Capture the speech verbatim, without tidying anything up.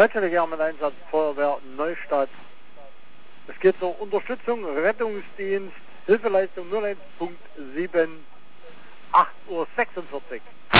Natürlich haben wir einen Einsatz Feuerwehr Neustadt. Es geht zur Unterstützung, Rettungsdienst, Hilfeleistung null eins Punkt sieben, acht Uhr sechsundvierzig.